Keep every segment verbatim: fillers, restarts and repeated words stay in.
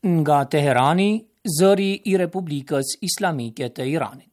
Nga Teherani, zëri I Republikës Islamike të Iranit.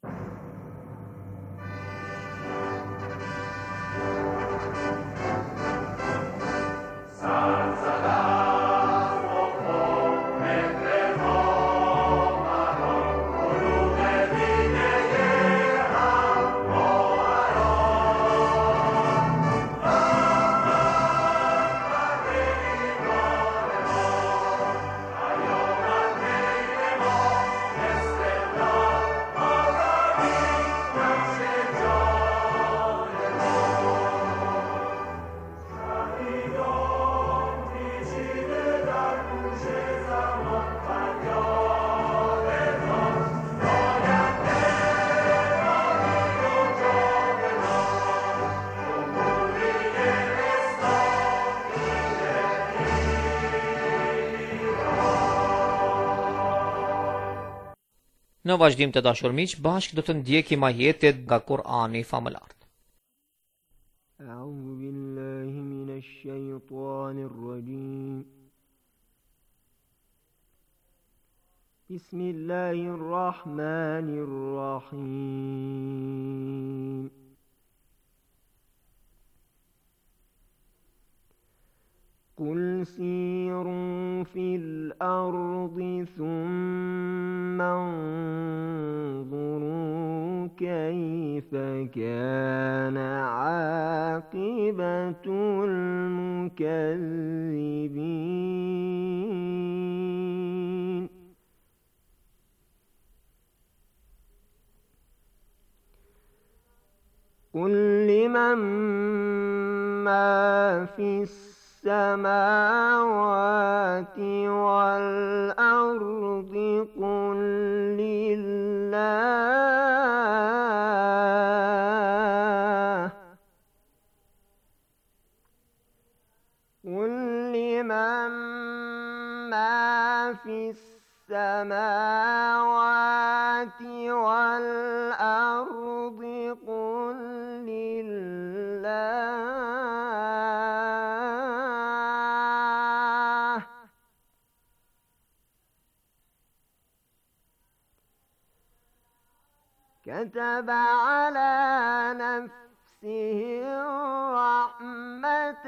Në vazhdim të dashur miq, bashkë do të ndjekim ajetet nga Kur'ani famëlart. A'udhu billahi minash shaytanir rajim. Bismillahir rahmanir rahim. قل سيروا في الأرض ثم انظروا كيف كان عاقبة المكذبين قل لمن ما في السماوات والأرض قل لله قل لمن ما في السماوات والأرض قل لله كتب على نفسه الرحمة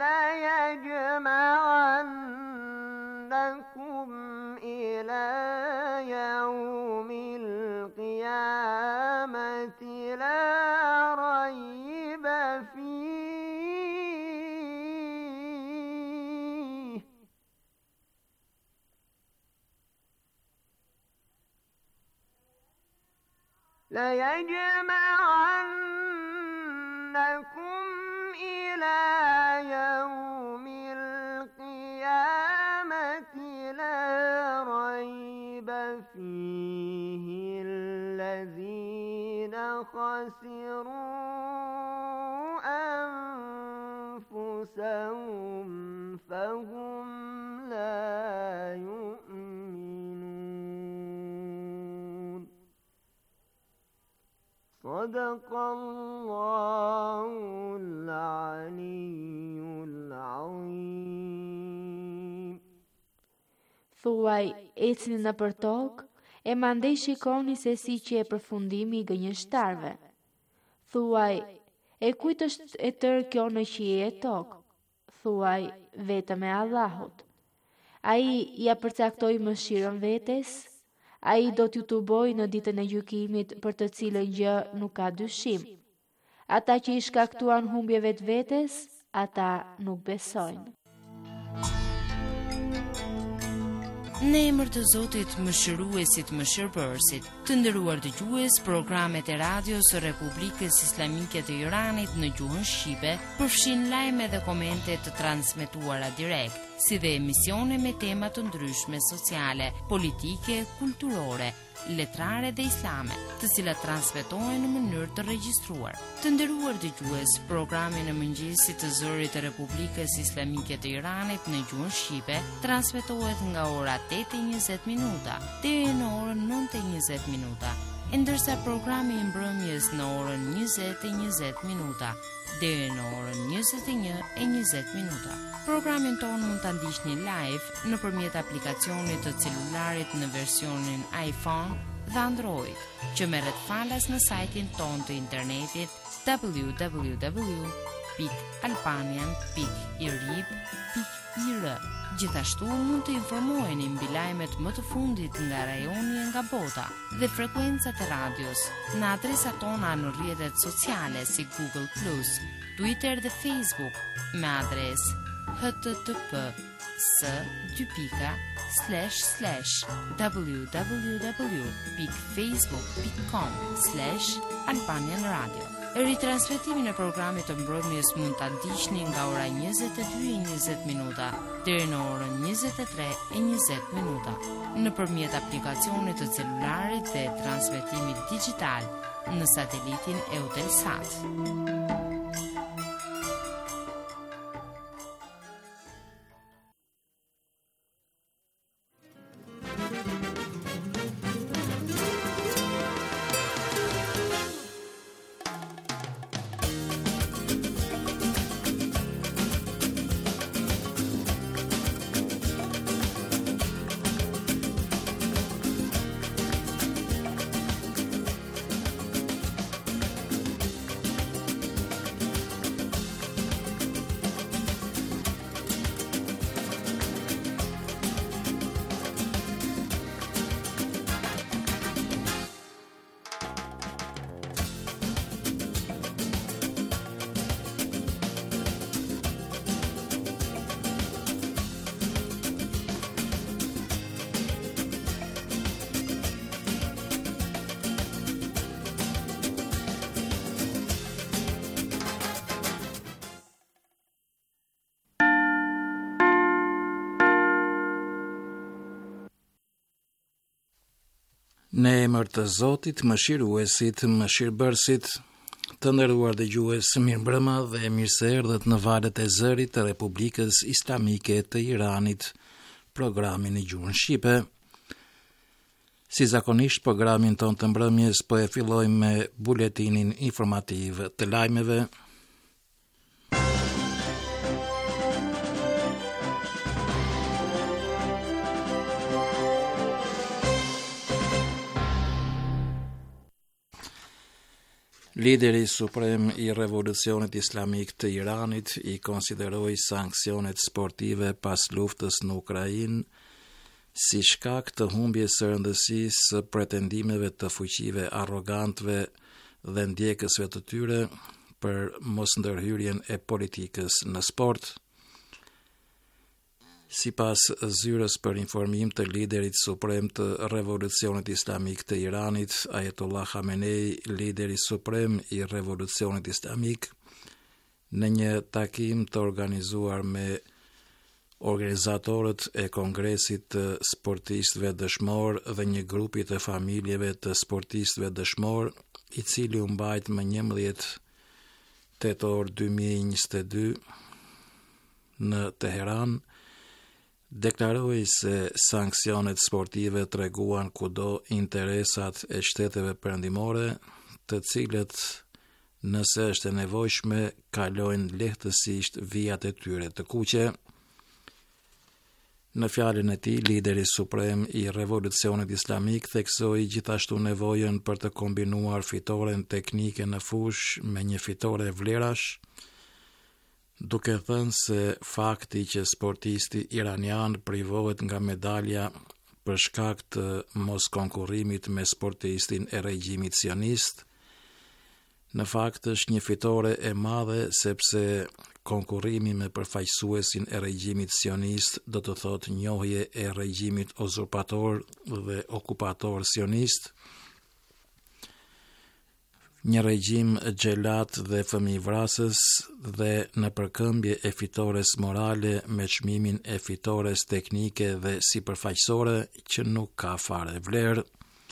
ليجمعنكم إلى يوم القيامة لا ريب فيه ليجمعنكم إلى يوم القيامة لا ريب فيه الذين خسروا أنفسهم فهم لا يؤمنون صدق الله العلي العظيم. Thuaj, ecni në për tokë, e mandej shikoni se si që e përfundimi I gënjeshtarve. Thuaj, e kujt është e tërë kjo në qiell e tokë? Thuaj, vetëm e Allahut. Ai ja përcaktoi mëshirën vetes, ai do t'ju tubojë në ditën e gjykimit për të cilën gjë nuk ka dyshim. Ata që I shkaktuan humbjeve të vetes, ata nuk besojnë. Në emër të Zotit mëshiruesit mëshirbërësit, të nderuar dëgjues, programet e radios së Republikës Islamike të Iranit në gjuhën shqipe përfshin lajme dhe komente të transmetuara direkt, si dhe emisione me tema të ndryshme sociale, politike, kulturore, letrare dhe islame, të cilat transmetohen në mënyrë të regjistruar. Të nderuar dëgjues, programi në mëngjesit të zërit të Republikës Islamike të Iranit në gjuhën shqipe transmetohet nga ora tetë e njëzet minuta deri në orën nëntë e njëzet minuta, ndërsa programi I mbrëmjes në orën njëzet e njëzet minuta deri në orën njëzet e një e njëzet minuta. Programin ton mund ta ndiqni live nëpërmjet aplikacionit të celularit në versionin iPhone dhe Android, që merret falas në sajtin ton të internetit w w w pikë albanian pikë i r i b pikë i r. Gjithashtu mund të informoheni mbi lajmet më të fundit nga rajoni e nga bota dhe frekuencat e radios në adresat tona në rrjetet sociale si Google plus, Twitter dhe Facebook me adresë http s dy pika slash slash www pikë facebook pikë com slash albanian radio. Ritransmetimin e programit të mbrëmjes mund ta ndiqni nga ora njëzet e dy e njëzet minuta deri në orën njëzet e tre e njëzet minuta nëpërmjet aplikacionit të celularit dhe transmetimit digjital në satelitin Eutelsat. Në emër të Zotit, mëshiruesit, mëshirbërësit, të nderuar dëgjues, mirëmbrëma dhe mirëseerdhët në valët e zërit të Republikës Islamike të Iranit, programin e gjuhën shqipe. Si zakonisht, programin ton të mbrëmjes po e fillojmë me buletinin informativ të lajmeve. Lideri suprem i Revolucionit Islamik të Iranit i konsideroi sanksionet sportive pas luftës në Ukrainë si shkak të humbjes së rëndësisë së pretendimeve të fuqive arrogantëve dhe ndjekësve të tyre për mosndërhyrjen e politikës në sport. Sipas zyrës për informim të liderit suprem të Revolucionit Islamik të Iranit, Ayatollah Khamenei, lideri suprem i Revolucionit Islamik, në një takim të organizuar me organizatorët e Kongresit të Sportistëve Dëshmor dhe një grupi të familjeve të sportistëve dëshmor, i cili u mbajt më njëmbëdhjetë tetor dy mijë e njëzet e dy në Teheran, deklaroi se sanksionet sportive treguan kudo interesat e shteteve perëndimore, të cilët, nëse është e nevojshme, kalojnë lehtësisht vijat e tyre të kuqe. Në fjalën e tij, lideri suprem i Revolucionit Islamik theksoi gjithashtu nevojën për të kombinuar fitoren teknike në fushë me një fitore vlerash, duke thënë se fakti që sportisti iranian privohet nga medalja për shkak të mos konkurrimit me sportistin e regjimit sionist, në fakt është një fitore e madhe, sepse konkurrimi me përfaqësuesin e regjimit sionist do të thotë njohje e regjimit uzurpator dhe okupator sionist, një regjim xhelat dhe fëmijëvrasës dhe në përkëmbje e fitores morale me çmimin e fitores teknike dhe sipërfaqësore që nuk ka fare vlerë.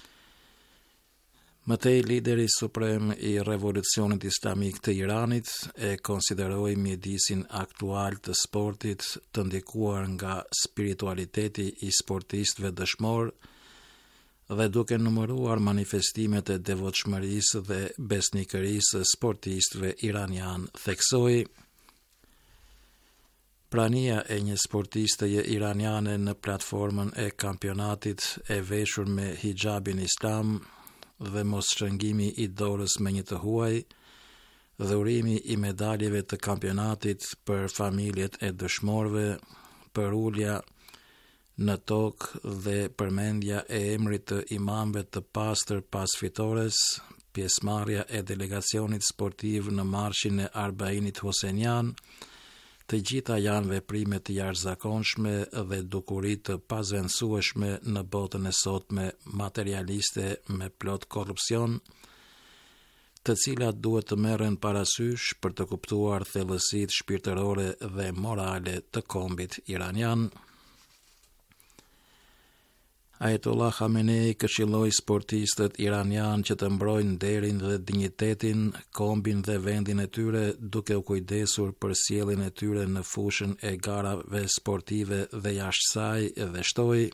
Mëtej, lideri suprem i Revolucionit Islamik të Iranit e konsideroi mjedisin aktual të sportit të ndikuar nga spiritualiteti i sportistëve dëshmor dhe duke numëruar manifestimet e devotshmërisë dhe besnikërisë sportistëve iranian, theksoi: Prania e një sportisteje iraniane në platformën e kampionatit e veshur me hijabin islam dhe mos shëngimi i dorës me një të huaj, dhurimi i medaljeve të kampionatit për familjet e dëshmorëve, për ulja në tokë dhe përmendja e emrit të imamëve të pastër pas fitores, pjesëmarrja e delegacionit sportiv në marshin e Arbainit Hosenian, të gjitha janë veprime të jashtëzakonshme dhe dukuri të pazvendësueshme në botën e sotme materialiste me plot korrupsion, të cilat duhet të merren parasysh për të kuptuar thellësitë shpirtërore dhe morale të kombit iranian. Ajetollah Khamenei këshilloi sportistët iranian që të mbrojnë nderin dhe dinjitetin, kombin dhe vendin e tyre, duke u kujdesur për sjelljen e tyre në fushën e garave sportive dhe jashtë saj, dhe shtoi: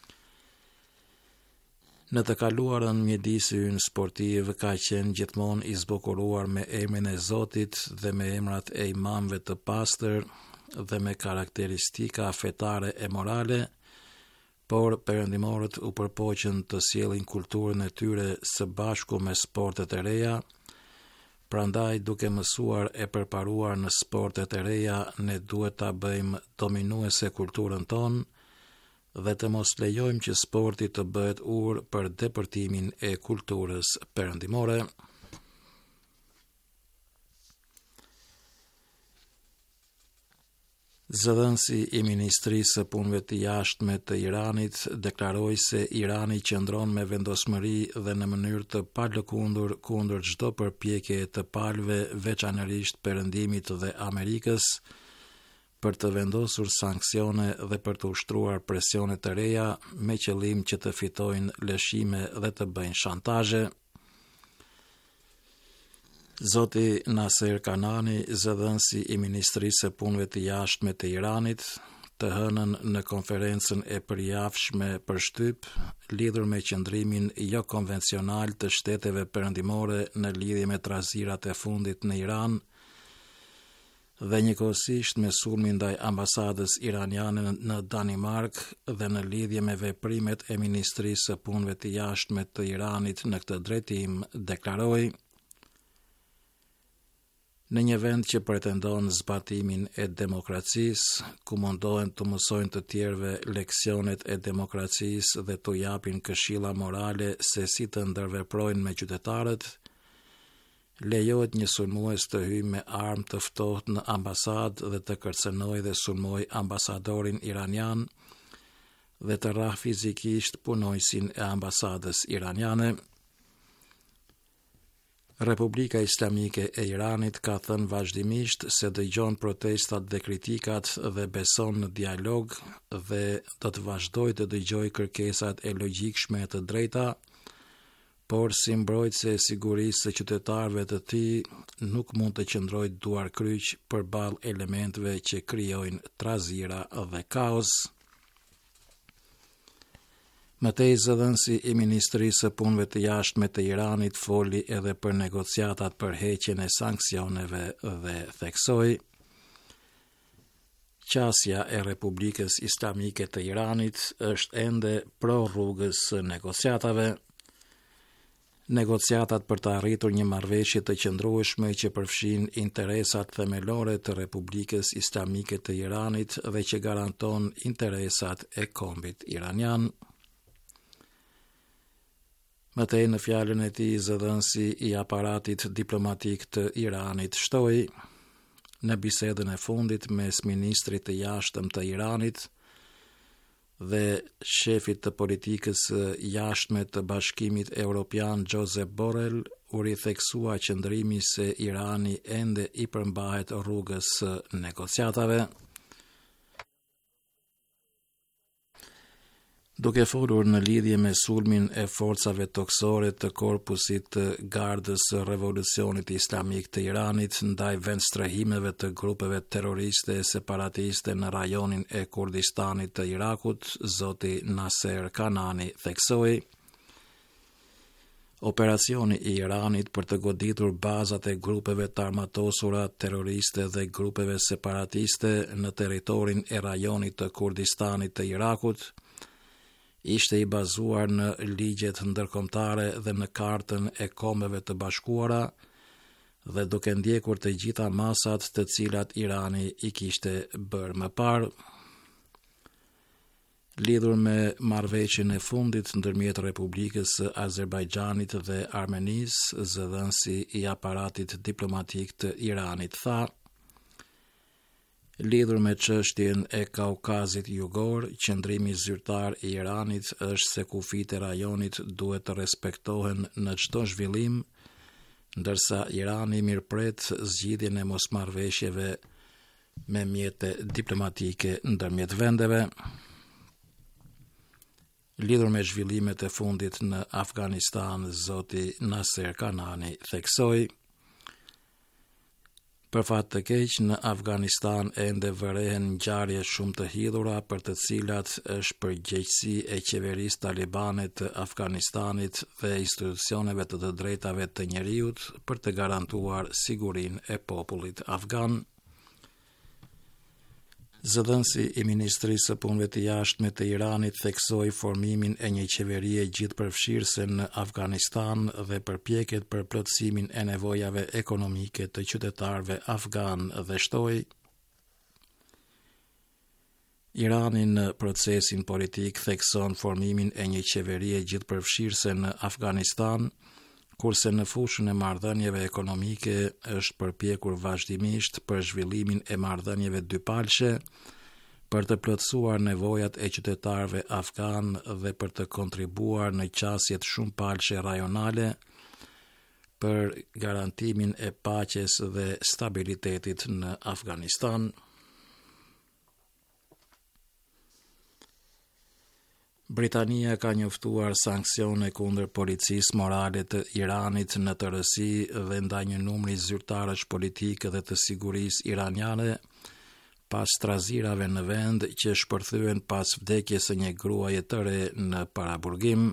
Në të kaluarën mjedisi ynë sportiv ka qenë gjithmonë i zbukuruar me emrin e Zotit dhe me emrat e imamëve të pastër dhe me karakteristika fetare e morale, por perëndimorët u përpoqën të sjellin kulturën e tyre së bashku me sportet e reja. Prandaj, duke mësuar e përparuar në sportet e reja, ne duhet ta bëjmë dominuese kulturën tonë dhe të mos lejojmë që sporti të bëhet urë për depërtimin e kulturës perëndimore. Zëdhënësi i Ministrisë së Punëve të Jashtme të Iranit deklaroi se Irani qëndron me vendosmëri dhe në mënyrë të palëkundur kundër çdo përpjekje të palëve, veçanërisht Perëndimit dhe Amerikës, për të vendosur sanksione dhe për të ushtruar presione të reja me qëllim që të fitojnë lëshime dhe të bëjnë shantazhe. Zoti Naser Kanani, zëdhënësi i Ministrisë së Punëve të Jashtme të Iranit, të hënën në konferencën e përjavshme për shtyp, lidhur me qëndrimin jo konvencional të shteteve perëndimore në lidhje me trazirat e fundit në Iran, dhe njëkohësisht me sulmin ndaj ambasadës iraniane në Danimark dhe në lidhje me veprimet e Ministrisë së Punëve të Jashtme të Iranit në këtë drejtim, deklaroi: Në një vend që pretendon zbatimin e demokracisë, ku mundohen të mësojnë të tjerëve leksionet e demokracisë dhe të japin këshilla morale se si të ndërveprojnë me qytetarët, lejohet një sulmues të hyjë me armë të ftohtë në ambasadë dhe të kërcënojë dhe sulmojë ambasadorin iranian dhe të rrahë fizikisht punojësin e ambasadës iraniane. Republika Islamike e Iranit ka thënë vazhdimisht se dëgjon protestat dhe kritikat dhe beson në dialog dhe do të vazhdojë të dëgjojë kërkesat e logjikshme të drejta, por si mbrojtëse e sigurisë së qytetarëve të tij nuk mund të qëndrojë duar kryq përballë elementeve që krijojnë trazira dhe kaos. Mëtej, zëdhënësi i Ministrisë së Punëve të Jashtme të Iranit foli edhe për negociatat për heqjen e sanksioneve dhe theksoi: Qasja e Republikës Islamike të Iranit është ende pro rrugës së negociatave. Negociatat për të arritur një marrëveshje të qëndrueshme që përfshin interesat themelore të Republikës Islamike të Iranit dhe që garanton interesat e kombit iranian. Mëtej, në fjalën e tij, zëdhënësi i aparatit diplomatik të Iranit shtoi: Në bisedën e fundit mes ministrit të jashtëm të Iranit dhe shefit të politikës jashtme të Bashkimit Evropian Josep Borrell, u ritheksua qëndrimi se Irani ende i përmbahet rrugës së negociatave. Duke folur në lidhje me sulmin e forcave toksore të korpusit të Gardës së Revolucionit Islamik të Iranit ndaj vendstrehimeve të grupeve terroriste separatiste në rajonin e Kurdistanit të Irakut, zoti Naser Kanani theksoi: Operacioni i Iranit për të goditur bazat e grupeve të armatosura terroriste dhe grupeve separatiste në territorin e rajonit të Kurdistanit të Irakut ishte i bazuar në ligjet ndërkombëtare dhe në kartën e Kombeve të Bashkuara dhe duke ndjekur të gjitha masat të cilat Irani i kishte bërë më parë. Lidhur me marrëveshjen e fundit ndërmjet Republikës së Azerbajxhanit dhe Armenisë, zëdhënësi i aparatit diplomatik të Iranit tha: lidhur me çështjen e Kaukazit Jugor, qëndrimi zyrtar i Iranit është se kufijtë e rajonit duhet të respektohen në çdo zhvillim, ndërsa Irani mirëpret zgjidhjen e mosmarrëveshjeve me mjete diplomatike ndërmjet vendeve. Lidhur me zhvillimet e fundit në Afganistan, zoti Naser Kanani theksoi: për fat të keq, në Afganistan ende vërehen ngjarje shumë të hidhura për të cilat është përgjegjësi e qeverisë talibane të Afganistanit dhe institucioneve të të drejtave të njerëzit për të garantuar sigurinë e popullit afgan. Zëdhënësi i Ministrisë së Punëve të Jashtme të Iranit theksoi formimin e një qeverie gjithëpërfshirëse në Afganistan dhe përpjekjet për plotësimin e nevojave ekonomike të qytetarëve afgan dhe shtoi: Irani në procesin politik thekson formimin e një qeverie gjithëpërfshirëse në Afganistan, kurse në fushën e marrëdhënieve ekonomike është përpjekur vazhdimisht për zhvillimin e marrëdhënieve dypalëshe, për të plotësuar nevojat e qytetarëve afgan dhe për të kontribuar në qasjet shumëpalëshe rajonale për garantimin e paqes dhe stabilitetit në Afganistan. Britania ka njoftuar sanksione kundër policisë morale të Iranit në tërësi dhe ndaj një numri zyrtarësh politikë dhe të sigurisë iraniane pas trazirave në vend që shpërthyen pas vdekjes së një gruaje të re në paraburgim.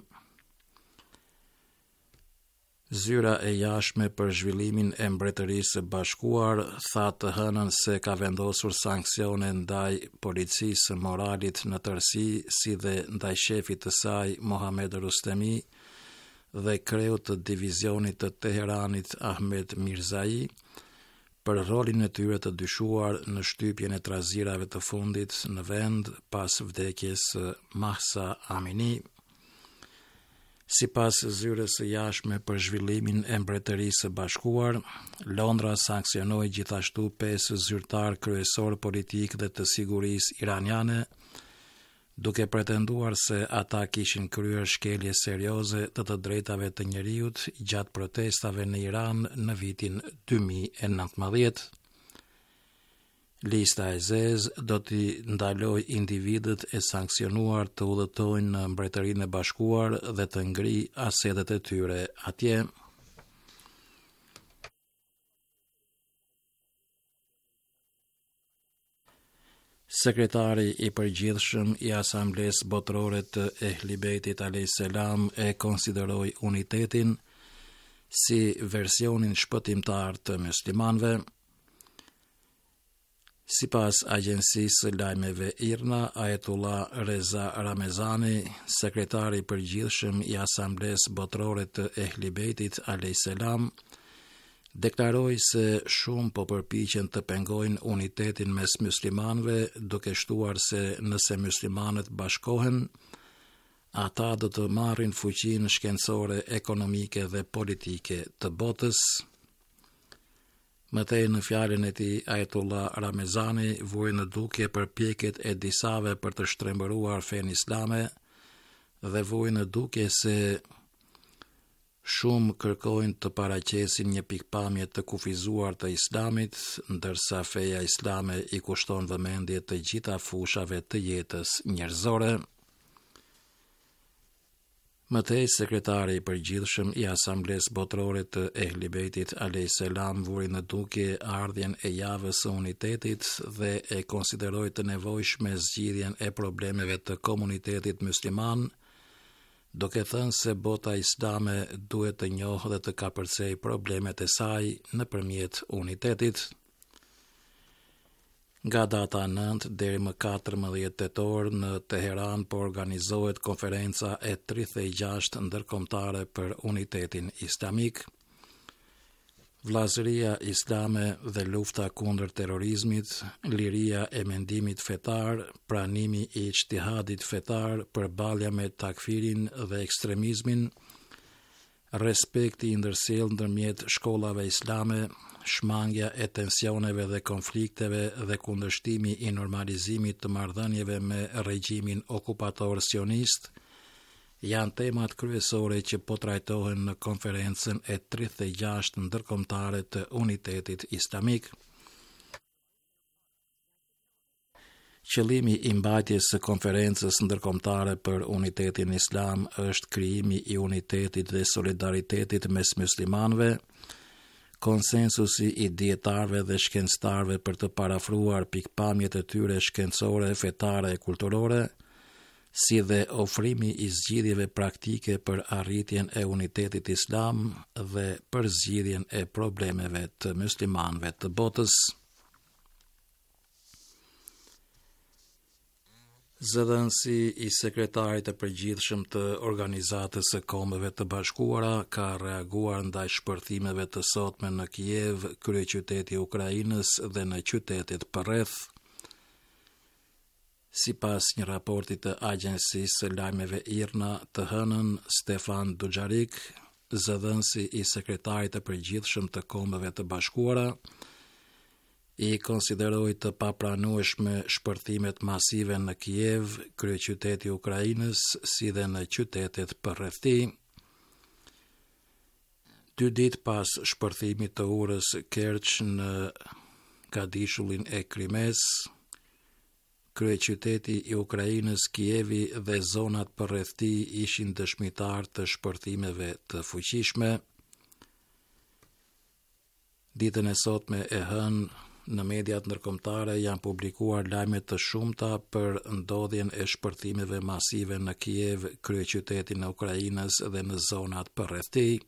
Zyra e jashtme për zhvillimin e Mbretërisë së Bashkuar tha të hënën se ka vendosur sanksione ndaj policisë moralit në tërësi, si dhe ndaj shefit të saj Mohamed Rustemi dhe kreut të divizionit të Teheranit Ahmed Mirzai për rolin e tyre të dyshuar në shtypjen e trazirave të fundit në vend pas vdekjes së Mahsa Amini. Sipas zyrës së jashtme për zhvillimin e Mbretërisë së Bashkuar, Londra sanksionoi gjithashtu pesë zyrtar kryesor politik dhe të sigurisë iraniane, duke pretenduar se ata kishin kryer shkelje serioze të të drejtave të njerëzit gjatë protestave në Iran në vitin dy mijë e nëntëmbëdhjetë. Lista e zezë do t'i ndaloj individët e sanksionuar të udhëtojnë në Mbretërinë e Bashkuar dhe të ngri asetet e tyre atje. Sekretari i përgjithshëm i Asamblesë Botërore të Ehli Bejtit alayhis salam e konsideroi unitetin si versionin shpëtimtar të muslimanëve. Sipas agjensisë së lajmeve IRNA, Ayatollah Reza Ramezani, sekretari i përgjithshëm i Asamblesë Botërore të Ehli Bejtit alayhis salam, deklaroi se shumë po përpiqen të pengojnë unitetin mes muslimanëve, duke shtuar se nëse muslimanët bashkohen, ata do të marrin fuqinë shkencore, ekonomike dhe politike të botës. Mëtej në fjalën e tij, Ayatollah Ramezani vuri në dukje përpjekjet e disave për të shtrembëruar fenë islame dhe vuri në dukje se shumë kërkojnë të paraqesin një pikpamje të kufizuar të islamit, ndërsa feja islame i kushton vëmendje të gjitha fushave të jetës njerëzore. Mëtej, sekretari i përgjithshëm i Asamblesë Botërore të Ehli Bejtit alayhis salam vuri në dukje ardhjen e javës së unitetit dhe e konsideroi të nevojshme zgjidhjen e problemeve të komunitetit musliman duke thënë se bota islame duhet të njohë dhe të kapërcej problemet e saj nëpërmjet unitetit. Nga data nëntë deri më katërmbëdhjetë tetor në Teheran po organizohet konferenca e tridhjetë e gjashtë ndërkombëtare për unitetin islamik. Vllazëria islame dhe lufta kundër terrorizmit, liria e mendimit fetar, pranimi i ijtihadit fetar, përballja me takfirin dhe ekstremizmin, respekti i ndërsjellë ndërmjet shkollave islame, shmangja e tensioneve dhe konflikteve dhe kundërshtimi i normalizimit të marrëdhënieve me regjimin okupator sionist janë temat kryesore që po trajtohen në konferencën e tridhjetë e gjashtë ndërkombëtare të unitetit islamik. Qëllimi i mbajtjes së konferencës ndërkombëtare për unitetin islam është krijimi i unitetit dhe solidaritetit mes muslimanëve, konsensusi i dietarëve dhe shkencëtarëve për të parafruar pikpamjet e tyre shkencore, fetare e kulturore, si dhe ofrimi i zgjidhjeve praktike për arritjen e unitetit islam dhe për zgjidhjen e problemeve të muslimanëve të botës. Zëdhënësi i sekretarit të përgjithshëm të Organizatës së Kombeve të Bashkuara ka reaguar ndaj shpërthimeve të sotme në Kiev, kryeqyteti i Ukrainës dhe në qytetet përreth. Sipas një raporti të Agjensisë së Lajmeve IRNA të hënën, Stefan Dujarric, zëdhënësi i sekretarit të përgjithshëm të Kombeve të Bashkuara, i konsideroi të papranueshme shpërthimet masive në Kiev, kryeqyteti i Ukrainës, si dhe në qytetet përreth tij. Dy ditë pas shpërthimit të urës Kerch në Kadishullin e Krimes, kryeqyteti i Ukrainës, Kievi dhe zonat përreth tij ishin dëshmitar të shpërthimeve të fuqishme. Ditën e sotme e hënë, në mediat ndërkombëtare janë publikuar lajme të shumta për ndodhjen e shpërthimeve masive në Kiev, kryeqytetin e Ukrainës dhe në zonat përreth tij.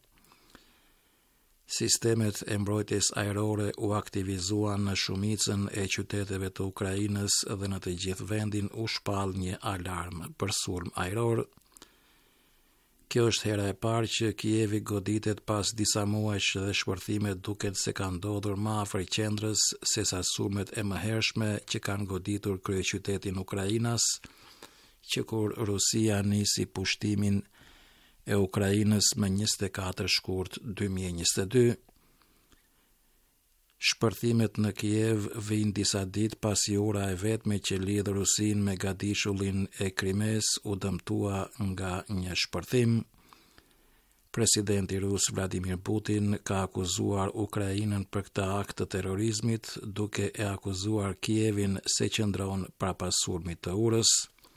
Sistemet e mbrojtjes ajrore u aktivizuan në shumicën e qyteteve të Ukrainës dhe në të gjithë vendin u shpall një alarm për sulm ajror. Kjo është hera e parë që Kievi goditet pas disa muajsh dhe shpërthimet duket se kanë ndodhur më afër qendrës sesa sulmet e mëhershme që kanë goditur kryeqytetin Ukrainas, që kur Rusia nisi pushtimin e Ukrainës më njëzet e katër shkurt dy mijë e njëzet e dy. Shpërthimet në Kiev vijnë disa ditë pasi ura e vetme që lidh Rusinë me Gadishullin e Krimes u dëmtua nga një shpërthim. Presidenti rus Vladimir Putin ka akuzuar Ukrainën për këtë akt të terrorizmit, duke e akuzuar Kievin se qëndron prapas sulmit të urës.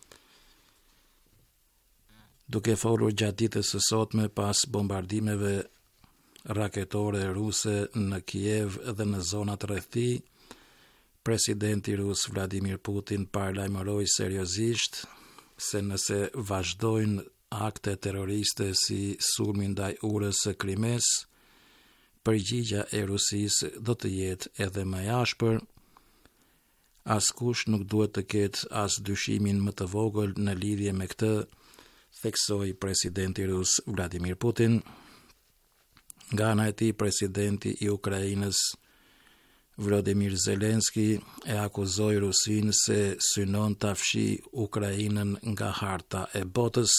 Duke folur gjatë ditës së sotme pas bombardimeve raketore ruse në Kiev dhe në zonat rreth tij, presidenti rus Vladimir Putin paralajmëroi seriozisht se nëse vazhdojnë akte terroriste si sulmi ndaj urës së Krimes, përgjigjja e Rusisë do të jetë edhe më e ashpër. Askush nuk duhet të ketë as dyshimin më të vogël në lidhje me këtë, theksoi presidenti rus Vladimir Putin. Nga ana e tij, presidenti i Ukrainës Volodymyr Zelensky e akuzoi Rusinë se synon ta fshi Ukrainën nga harta e botës.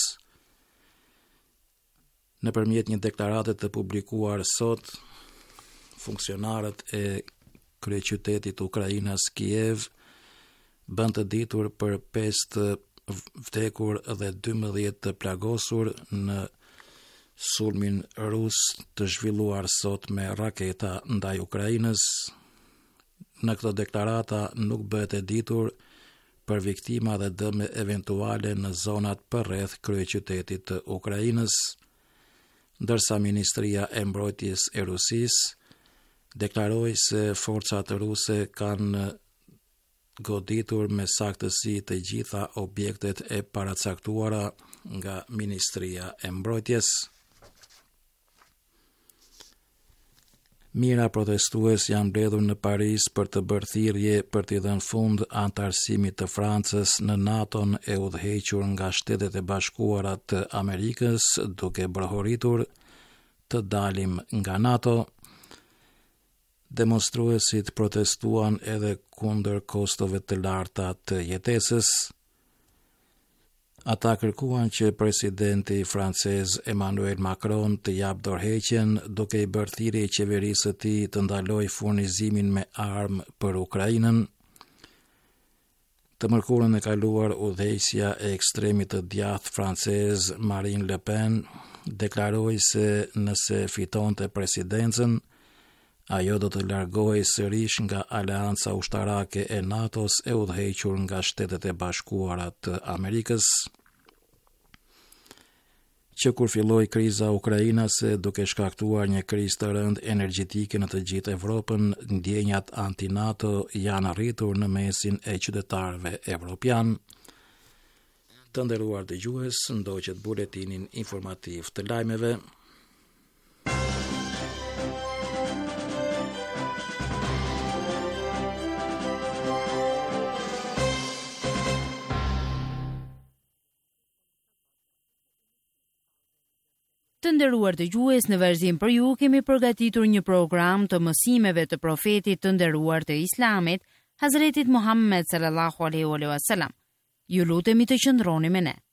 Nëpërmjet një deklarate të publikuar sot, funksionarët e kryeqytetit të Ukrainës Kiev bën të ditur për pesë të vdekur dhe dymbëdhjetë të plagosur në sulmin rus të zhvilluar sot me raketa ndaj Ukrainës. Në këtë deklarata nuk bëhet e ditur për viktima dhe dëme eventuale në zonat përreth kryeqytetit të Ukrainës, ndërsa Ministria e Mbrojtjes e Rusisë deklaroi se forcat ruse kanë goditur me saktësi të gjitha objektet e paracaktuara nga Ministria e Mbrojtjes. Mira protestues janë mbledhur në Paris për të bërë thirrje për t'i dhënë fund antarësimit të Francës në NATO-n e udhëhequr nga Shtetet e Bashkuara të Amerikës, duke brohoritur të dalim nga NATO. Demonstruesit protestuan edhe kundër kostove të larta të jetesës. Ata kërkuan që presidenti francez Emmanuel Macron të jap dorëheqjen, duke i bërë thirrje qeverisë së tij të ndalojë furnizimin me armë për Ukrainën. Të mërkurën e kaluar, udhëheqësja e ekstremit të djathtë francez Marine Le Pen deklaroi se nëse fitonte presidencën, ajo do të largohej sërish nga aleanca ushtarake e NATO-s e udhëhequr nga Shtetet e Bashkuara të Amerikës. Që kur filloi kriza ukrainase, duke shkaktuar një krizë të rëndë energjetike në të gjithë Evropën, ndjenjat anti-NATO janë arritur në mesin e qytetarëve evropian. Të nderuar dëgjues, ndoqët buletinin informativ të lajmeve. Të nderuar dëgjues, në vazhdim për ju kemi përgatitur një program të mësimeve të profetit të nderuar të Islamit, Hazretit Muhammed sallallahu alaihi wasallam. Ju lutemi të qëndroni me ne.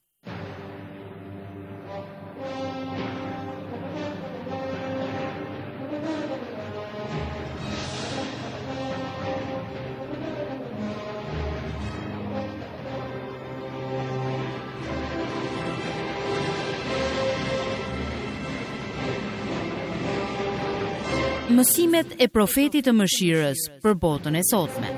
Mësimet e profetit të mëshirës për botën e sotme.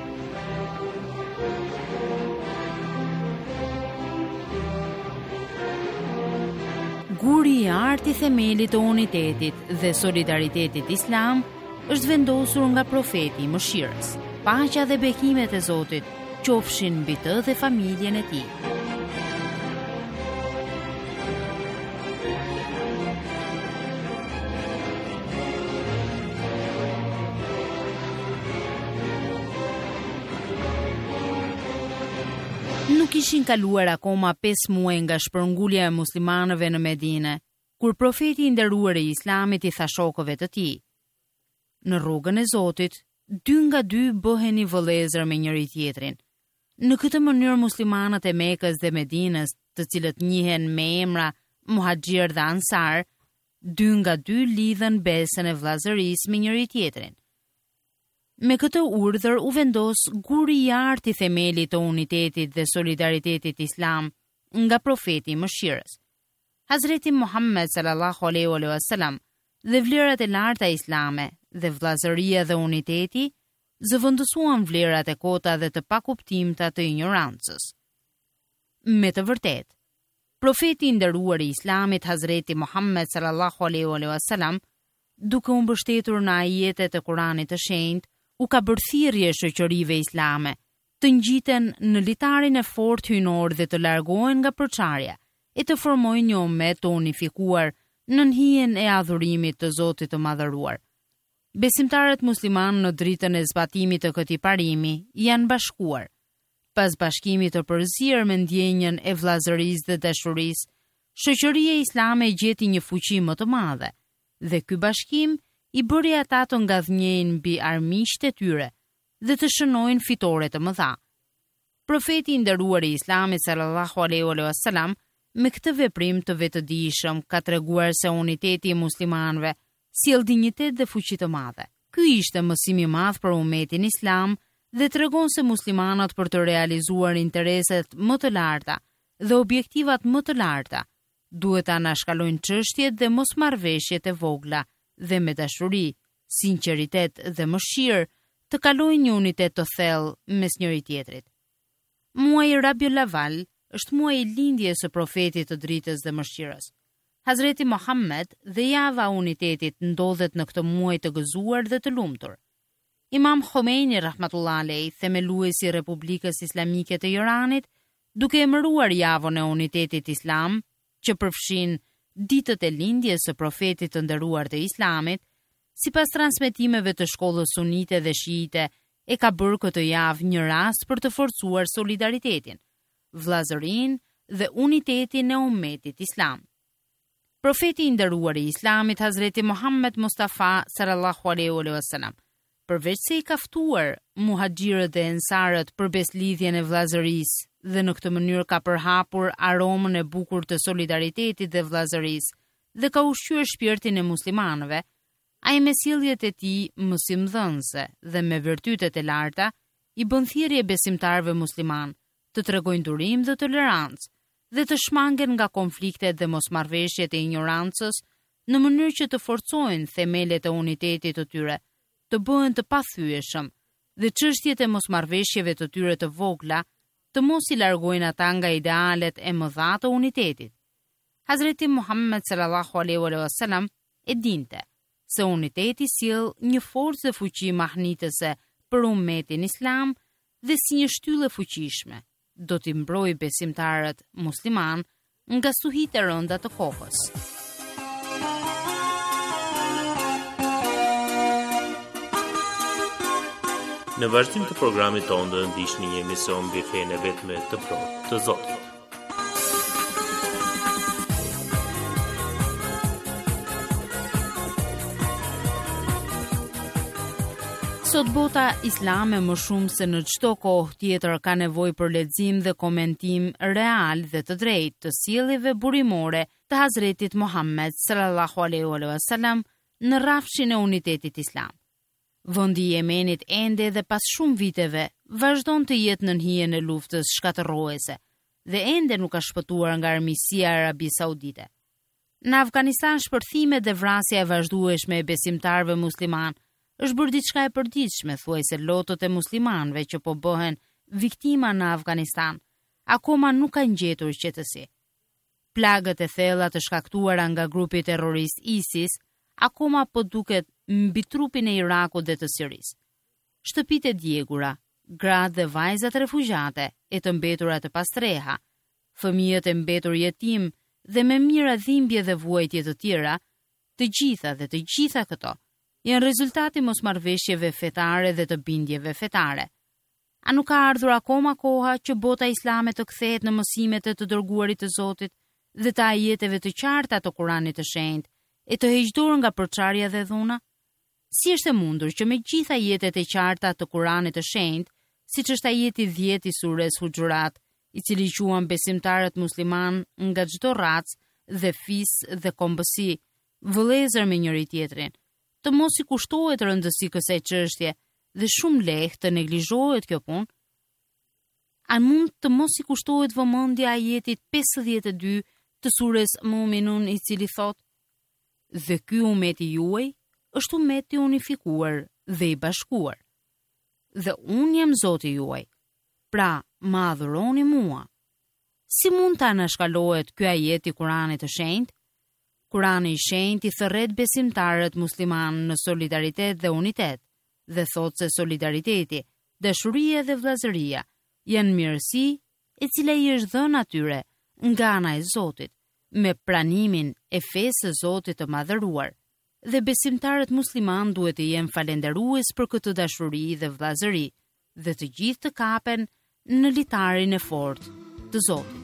Guri i artë i themelit të unitetit dhe solidaritetit islam është vendosur nga profeti i mëshirës. Paqja dhe bekimet e Zotit qofshin mbi të dhe familjen e tij. Nuk ishin kaluar akoma pesë muaj nga shpërngulja e muslimanëve në Medine, kur profeti i nderuar i Islamit i tha shokëve të tij: "Në rrugën e Zotit, dy nga dy bëheni vëllezër me njëri tjetrin." Në këtë mënyrë muslimanët e Mekës dhe Medinës, të cilët njihen me emra Muhaxhir dhe Ansar, dy nga dy lidhen besën e vllazërisë me njëri tjetrin. Me këtë urdhër u vendos guri i artë i themelit të unitetit dhe solidaritetit islam nga profeti i mëshirës. Hazreti Muhammed sallallahu alaihi wasallam dhe vlerat e larta islame dhe vllazëria dhe uniteti zëvendësuan vlerat e kota dhe të pakuptimta të ignorancës. Me të vërtetë, profeti i nderuar i Islamit Hazreti Muhammed sallallahu alaihi wasallam, duke u mbështetur në ajetet e Kuranit të shenjtë, u ka bërë thirrje shoqërive islame të ngjiten në litarin e fortë hyjnor dhe të largohen nga përçarja e të formojnë një ummet të unifikuar në hijen e adhurimit të Zotit të Madhëruar. Besimtarët muslimanë në dritën e zbatimit të këtij parimi janë bashkuar. Pas bashkimit të përzier me ndjenjën e vllazërisë dhe dashurisë, shoqëria islame gjeti një fuqi më të madhe, dhe ky bashkim i bëri ata të ngadhnjejnë mbi armiqtë e tyre dhe të shënojnë fitore të mëdha. Profeti i nderuar i Islamit sallallahu alaihi wasallam me këtë veprim të vetëdijshëm ka treguar se uniteti i muslimanëve sjell dinjitet dhe fuqi të madhe. Ky ishte mësimi i madh për ummetin islam dhe tregon se muslimanët për të realizuar intereset më të larta dhe objektivat më të larta duhet ta anashkalojnë çështjet dhe mosmarrveshjet e vogla dhe me dashuri, sinqeritet dhe mëshirë të kalojnë një unitet të thellë mes njëri tjetrit. Muaji Rabiul Awal është muaji i lindjes së profetit të dritës dhe mëshirës. Hazreti Muhammed dhe java e unitetit ndodhet në këtë muaj të gëzuar dhe të lumtur. Imam Khomeini rahmatullah alayhi, themeluesi i Republikës Islamike të Iranit, duke emëruar javën e unitetit islam, që përfshin ditët e lindjes së profetit të nderuar të Islamit, sipas transmetimeve të shkollës sunite dhe shiite, e ka bërë këtë javë një rast për të forcuar solidaritetin, vllazërinë dhe unitetin e ummetit islam. Profeti i nderuar i Islamit Hazreti Muhammed Mustafa sallallahu alaihi wasallam, përveç se i ka ftuar muhaxhirët dhe ensarët për beslidhjen e vllazërisë dhe në këtë mënyrë ka përhapur aromën e bukur të solidaritetit dhe vllazërisë dhe ka ushqyer shpirtin e muslimanëve, ai me sjelljet e tij mësimdhënëse dhe me virtytet e larta i bën thirrje besimtarëve musliman të tregojnë durim dhe tolerancë dhe të shmangen nga konfliktet dhe mosmarrveshjet e ignorancës në mënyrë që të forcojnë themelet e unitetit të tyre, të bëhen të pathyeshëm dhe çështjet e mosmarrveshjeve të tyre të vogla të mos i largojnë ata nga idealet e mëdha të unitetit. Hazreti Muhammed sallallahu alaihi wasallam e dinte se uniteti sjell një forcë dhe fuqi mahnitëse për ummetin islam dhe si një shtyllë fuqishme do t'i mbrojë besimtarët musliman nga suhit e rënda të kohës. Në vazhdim të programit tonë do ndiqni një emision mbi fenë e vetme të plotë të Zotit. Sot bota islame më shumë se në çdo kohë tjetër ka nevojë për lexim dhe komentim real dhe të drejtë të sjelljeve burimore të Hazretit Muhammed sallallahu alaihi wasallam në rrafshin e unitetit islam. Vendi i Yemenit ende dhe pas shumë viteve vazhdon të jetë në hijen e luftës shkatërruese dhe ende nuk ka shpëtuar nga armiqësia e Arabisë Saudite. Në Afganistan shpërthimet dhe vrasja e vazhdueshme e besimtarëve musliman është bërë diçka e përditshme, thuajse lotët e muslimanëve që po bëhen viktima në Afganistan akoma nuk kanë gjetur qetësi. Plagët e thella të shkaktuara nga grupi terrorist ISIS akoma po duket mbi trupin e Irakut dhe të Sirisë. Shtëpitë e djegura, gratë dhe vajzat refugjate e të mbetura të pastreha, fëmijët e mbetur jetim dhe me mira dhimbje dhe vuajtje të tjera, të gjitha dhe të gjitha këto janë rezultati mosmarrveshjeve fetare dhe të bindjeve fetare. A nuk ka ardhur akoma koha që bota islame të kthehet në mësimet e të dërguarit të Zotit dhe të ajeteve të qarta të Kuranit të Shenjtë e të heqdur nga përçarja dhe dhuna? Si është e mundur që me gjitha ajetet e qarta të Kuranit të Shenjtë, siç është ajeti dhjetë i sures Huxhurat, i cili quan besimtarët musliman nga çdo racë dhe fis dhe kombësi, vëllezër me njëri tjetrin, të mos i kushtohet rëndësi kësaj çështje dhe shumë lehtë të neglizhohet kjo punë? A mund të mos i kushtohet vëmendja ajetit pesëdhjetë e dy të sures Muminun, i cili thotë: "Dhe ky ummeti juaj është ummeti unifikuar dhe i bashkuar. Dhe unë jam Zoti juaj, pra më adhuroni mua." Si mund ta anashkalohet ky ajet i Kuranit të Shenjtë? Kurani i Shenjtë i thërret besimtarët musliman në solidaritet dhe unitet, dhe thotë se solidariteti, dashuria dhe vllazëria janë mirësi e cila i është dhënë atyre nga ana e Zotit, me pranimin e fesë së Zotit të madhëruar, dhe besimtarët musliman duhet të jenë falënderues për këtë dashuri dhe vllazëri, dhe të gjithë të kapen në litarin e fortë të Zotit.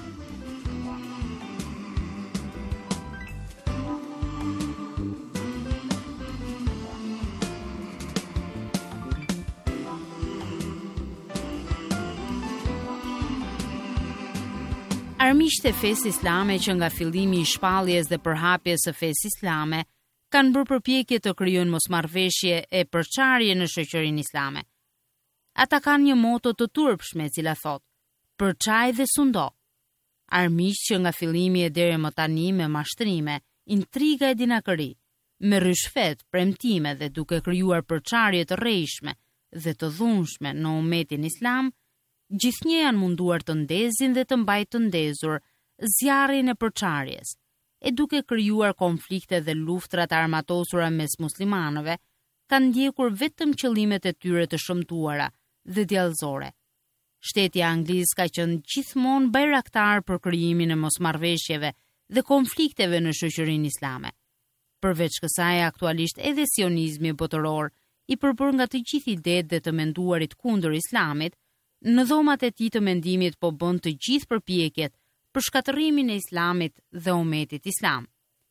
Armiqtë e fesë islame që nga fillimi i shpalljes dhe përhapjes së fesë islame kanë bërë përpjekje të krijojnë mosmarrveshje e përçarje në shoqërinë islame. Ata kanë një moto të turpshme e cila thotë: "Përçaj dhe sundo." Armiqtë që nga fillimi e deri më tani me mashtrime, intriga e dinakëri, me rishfet, premtime dhe duke krijuar përçarje të rrejshme dhe të dhunshme në ummetin islam, gjithnjë janë munduar të ndezin dhe të mbajtë të ndezur zjarrin e përçarjes, e duke krijuar konflikte dhe luftra të armatosura mes muslimanëve, kanë ndjekur vetëm qëllimet e tyre të shëmtuara dhe djallëzore. Shteti anglis ka qenë gjithmonë bajraktar për krijimin e mosmarrveshjeve dhe konflikteve në shoqërinë islame. Përveç kësaj, aktualisht edhe sionizmi botëror, i përbër nga të gjithë idetë dhe të menduarit kundër islamit, në dhomat e tij të mendimit po bën të gjithë përpjekjet për shkatërimin e islamit dhe umetit islam.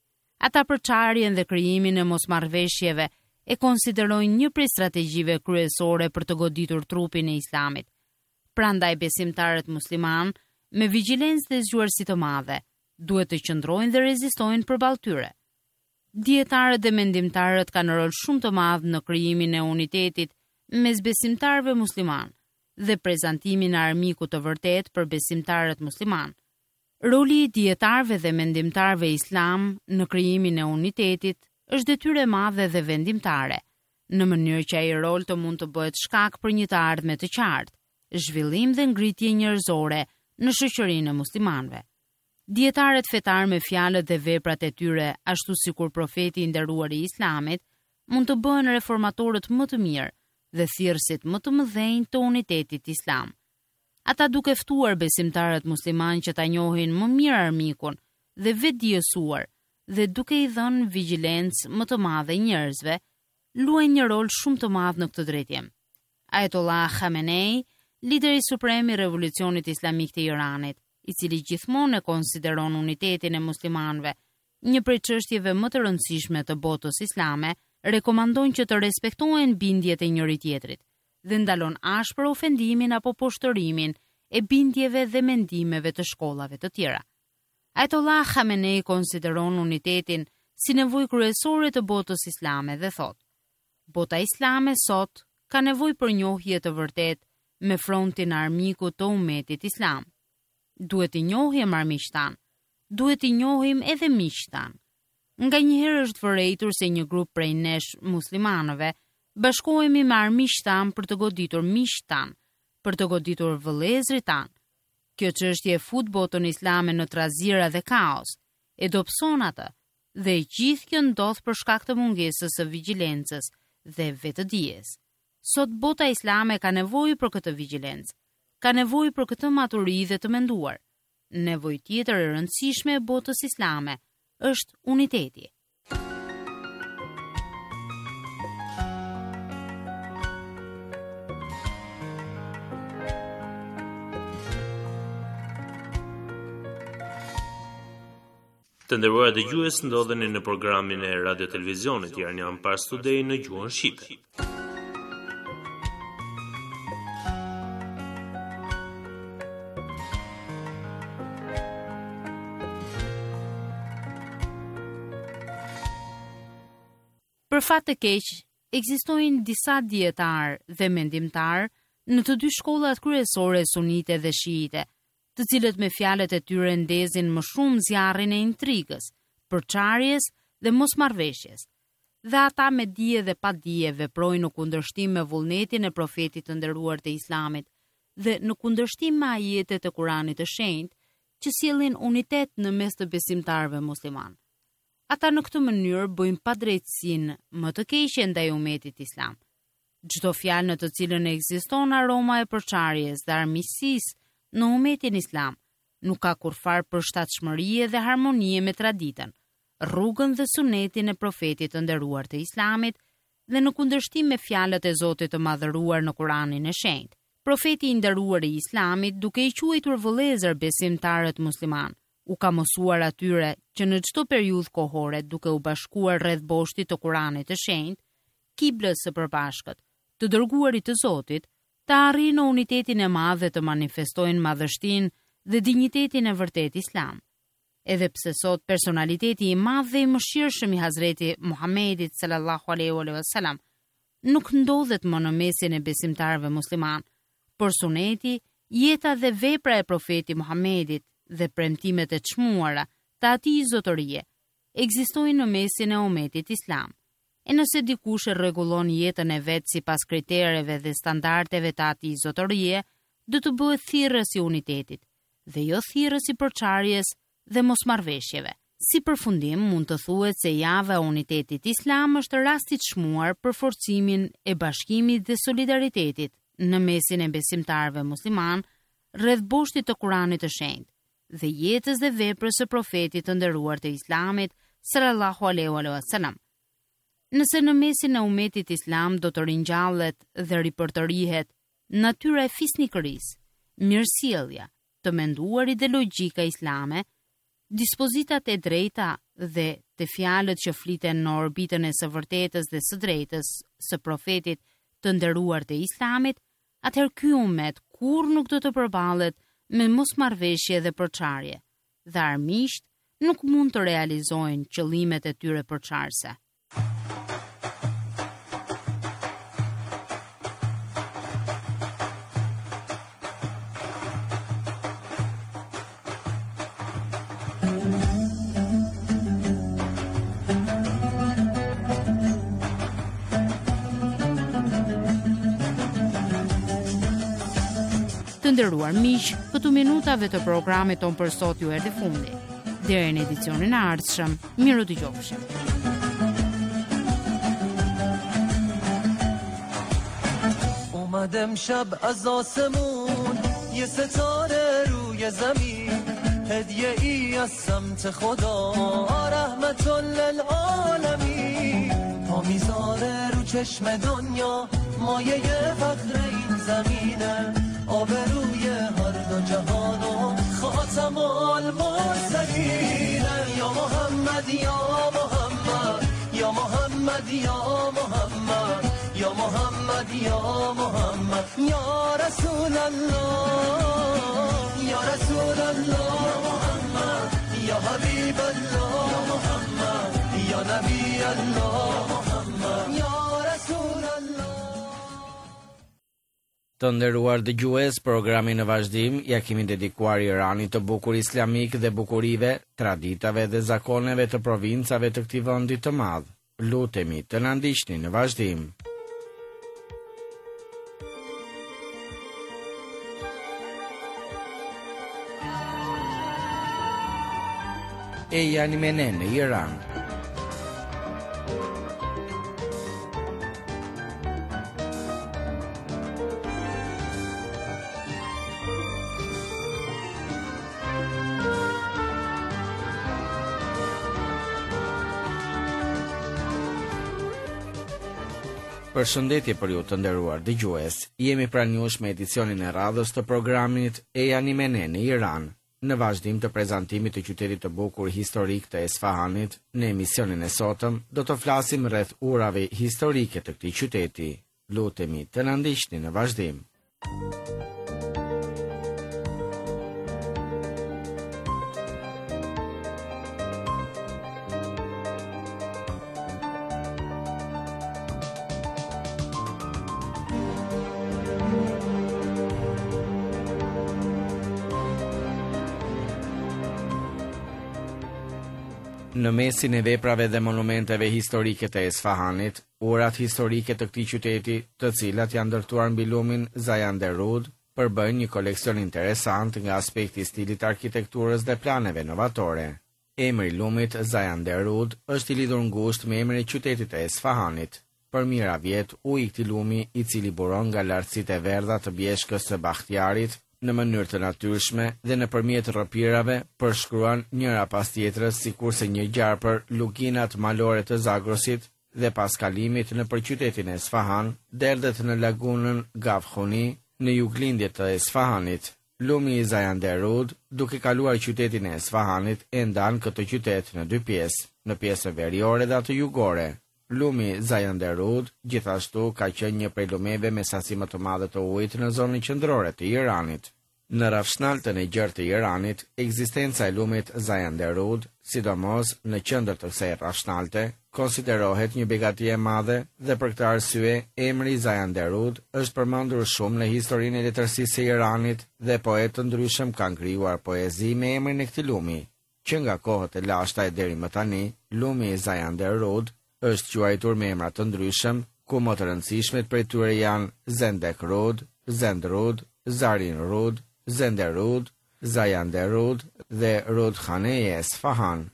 Ata përçarjen dhe krijimin e mosmarrveshjeve e konsiderojnë një prej strategjive kryesore për të goditur trupin e islamit. Prandaj besimtarët musliman, me vigjilencë dhe zgjuarsi të madhe, duhet të qëndrojnë dhe rezistojnë përballë tyre. Dietarët dhe mendimtarët kanë rol shumë të madh në krijimin e unitetit mes besimtarëve musliman dhe prezantimin e armikut të vërtet për besimtarët musliman. Roli i dietarëve dhe mendimtarëve islam në krijimin e unitetit është detyrë e madhe dhe vendimtare, në mënyrë që ai rol të mund të bëhet shkak për një të ardhme të qartë, zhvillim dhe ngritje njerëzore në shoqërinë e muslimanëve. Dietarët fetar me fjalët dhe veprat e tyre, ashtu sikur profeti i nderuar i Islamit, mund të bëhen reformatorët më të mirë dhe thirrësit më të mëdhenj të unitetit islam. Ata duke ftuar besimtarët musliman që ta njohin më mirë armikun dhe vetdijesuar dhe duke i dhënë vigjilencë më të madhe njerëzve, luajnë një rol shumë të madh në këtë drejtim. Ayatollah Khamenei, lideri suprem i revolucionit islamik të Iranit, i cili gjithmonë e konsideron unitetin e muslimanëve një prej çështjeve më të rëndësishme të botës islame, rekomandon që të respektohen bindjet e njëri tjetrit dhe ndalon ashpër ofendimin apo poshtërimin e bindjeve dhe mendimeve të shkollave të tjera. Ayatollah Khamenei konsideron unitetin si nevojë kryesore të botës islame dhe thot: bota islame sot ka nevojë për njohje të vërtet me frontin armikut të umetit islam. Duhet i njohim armiqtan, duhet i njohim edhe miqtan. Nga njëherë është vërejtur se një grup prej nesh muslimanëve bashkohemi me armiqtan për të goditur miqtan, për të goditur vëllezërit tan. Kjo çështje e fut botën islame në trazira dhe kaos, e dobëson atë, dhe e gjithë kjo ndodh për shkak të mungesës së vigjilencës dhe vetëdijes. Sot bota islame ka nevojë për këtë vigjilencë, ka nevojë për këtë maturi dhe të menduar. Nevojë tjetër e rëndësishme e botës islame është uniteti. Të nderuar dëgjues, ndodheni në programin e Radio Televizionit Iranian Pars Today në gjuhën shqipe. Për fat të keq, ekzistojnë disa dietar dhe mendimtar në të dy shkollat kryesore sunite dhe shiite, të cilët me fjalët e tyre ndezin më shumë zjarrin e intrigës, përçarjes dhe mosmarrveshjes. Dhe ata me dije dhe pa dije veprojnë në kundërshtim me vullnetin e profetit të nderuar të Islamit dhe në kundërshtim me ajetet e Kuranit të shenjtë që sjellin unitet në mes të besimtarëve musliman. Ata në këtë mënyrë bëjnë padrejtësinë më të keqe ndaj umetit islam. Çdo fjalë në të cilën ekziston aroma e përçarjes dhe armiqësisë në umetin islam nuk ka kurfar përshtatshmërie dhe harmonie me traditën, rrugën dhe sunetin e profetit të nderuar të Islamit dhe në kundërshtim me fjalët e Zotit të madhëruar në Kuranin e shenjtë. Profeti i nderuar i Islamit, duke i quajtur vëllezër besimtarët musliman, u ka mësuar atyre që në çdo periudhë kohore, duke u bashkuar rreth boshtit të Kuranit të shenjtë, kiblës së përbashkët, të dërguarit të Zotit, të arrijnë në unitetin e madh dhe të manifestojnë madhështinë dhe dinjitetin e vërtet islam. Edhe pse sot personaliteti i madh dhe i mëshirshëm i Hazreti Muhamedit sallallahu alaihi wasallam nuk ndodhet më në mesin e besimtarëve musliman, por suneti, jeta dhe vepra e profetit Muhamedit dhe premtimet e çmuara të atij zotërie ekzistojnë në mesin e umetit islam. E nëse dikush e rregullon jetën e vet sipas kritereve dhe standardeve të atij zotërie, do të bëhet thirrës i unitetit dhe jo thirrës i përçarjes dhe mosmarrveshjeve. Si përfundim, mund të thuhet se java e unitetit islam është rasti i çmuar për forcimin e bashkimit dhe solidaritetit në mesin e besimtarëve musliman rreth boshtit të Kuranit të Shenjtë dhe jetës dhe veprës së profetit të nderuar të Islamit sallallahu alaihi wasallam. Nëse në mesin e umetit islam do të ringjallet dhe ripërtërihet natyra e fisnikërisë, mirësjellja, të menduarit dhe logjika islame, dispozitat e drejta dhe të fjalët që fliten në orbitën e së vërtetës dhe së drejtës së profetit të nderuar të Islamit, atëherë ky umet kur nuk do të përballet me mosmarrveshje dhe përçarje, dhe armiqt nuk mund të realizojnë qëllimet e tyre përçarëse. Të nderuar miq, këtu minutave të programit ton për sot ju erdhi fundi. Deri në edicionin e ardhshëm, miru dëgjofshim. اومدم شب از آسمون یه ستاره روی زمین هدیه ای از سمت خدا رحمت للعالمین پا میذاره رو چشم دنیا مایه فخر این زمینه آبروی هر دو جهان و خاتم المرسلین یا محمد یا محمد یا محمد یا محمد یا محمد یا محمد یا رسول الله یا رسول الله محمد یا حبیب الله یا محمد یا نبی الله محمد یا رسول الله. Të nderuar dëgjues, programi në vazhdim ja kemi dedikuar Iranit të bukur islamik dhe bukurive, traditave dhe zakoneve të provincave të këtij vendi të madh. Lutemi të na ndiqni në vazhdim. E janë mene në Iran. Përshëndetje për ju të nderuar dëgjues. Jemi pranë jush me edicionin e radhës të programit E janë mene në Iran. Në vazhdim të prezantimit të qytetit të bukur historik të Esfahanit, në emisionin e sotëm do të flasim rreth urave historike të këtij qyteti. Lutemi të na ndiqni në vazhdim. Në mesin e veprave dhe monumenteve historike të Esfahanit, urat historike të këtij qyteti, të cilat janë ndërtuar mbi lumin Zayanderud, përbëjnë një koleksion interesant nga aspekti i stilit arkitekturës dhe planeve novatore. Emri i lumit Zayanderud është i lidhur ngushtë me emrin e qytetit të Esfahanit. Për mijëra vjet u ikti lumi i cili buron nga lartësitë e verdha të bjeshkës së Bakhtiarit në mënyrë të natyrshme dhe nëpërmjet rrëpirave përshkruan njëra pas tjetrës sikurse një gjarë për luginat malore të Zagrosit dhe pas kalimit nëpër qytetin e Esfahan derdhet në lagunën Gafkhuni në juglindje të Esfahanit. Lumi i Zayanderud, duke kaluar qytetin e Esfahanit, e ndan këtë qytet në dy pjesë, në pjesën veriore dhe atë jugore. Lumi Zayanderud gjithashtu ka qenë një prej lumeve me sasi më të madhe të ujit në zonën qendrore të Iranit. Në rafshnaltën e gjerë të Iranit, ekzistenca e lumit Zayanderud, sidomos në qendër të kësaj rafshnalte, konsiderohet një begati e madhe dhe për këtë arsye emri Zayanderud është përmendur shumë në historinë e letërsisë së Iranit dhe poetë të ndryshëm kanë krijuar poezi me emrin e këtij lumi, që nga kohët e lashta e deri më tani, lumi Zayanderud është quajtur me emra të ndryshëm, ku më të rëndësishmet prej tyre janë Zendekrud, Zendrud, Zarinrud, Zenderud, Zayanderud dhe Rudkhane e Esfahan.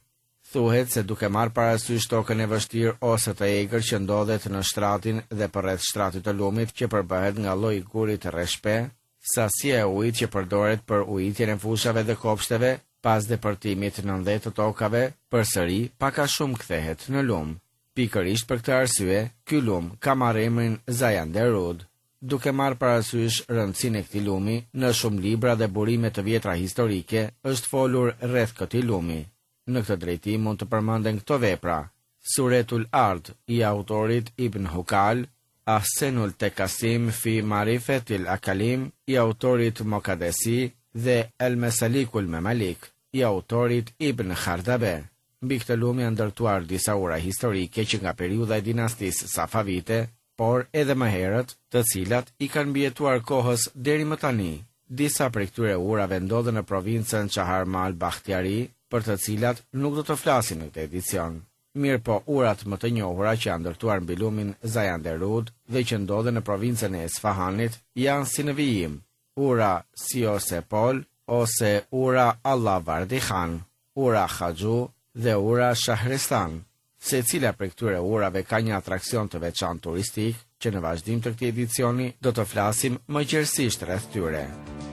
Thuhet se duke marrë parasysh tokën e vështirë ose të egër që ndodhet në shtratin dhe përreth shtratit të lumit që përbëhet nga lloji i gurit të rreshpe, sasia e ujit që përdoret për ujitjen e fushave dhe kopshteve pas depërtimit nëndhet të tokave, përsëri pak a shumë kthehet në lum. Pikërisht për këtë arsye, ky lum ka marrë emrin Zayander Rud. Duke marrë parasysh rëndësinë e këtij lumi, në shumë libra dhe burime të vjetra historike është folur rreth këtij lumi. Në këtë drejtim mund të përmenden këto vepra: Suretul Ard i autorit Ibn Hukal, Ahsenul Tekasim fi Marifetil Akalim i autorit Mokadesi dhe El Mesalikul Memalik i autorit Ibn Khardabe. Mbi këtë lum janë ndërtuar disa ura historike që nga periudha e dinastisë Safavite, por edhe më herët, të cilat i kanë mbijetuar kohës deri më tani. Disa prej këtyre urave ndodhen në provincën Çaharmal Bakhtiari, për të cilat nuk do të flasim në këtë edicion. Mirë po, urat më të njohura që janë ndërtuar mbi lumin Zayander Rud dhe që ndodhen në provincën e Esfahanit janë si në vijim: ura Siosepol ose ura Allah Vardi Khan, ura Khaxhu dhe ura Shahristan. Secila prej këtyre urave ka një atraksion të veçantë turistik që në vazhdim të këtij edicioni do të flasim më gjerësisht rreth tyre.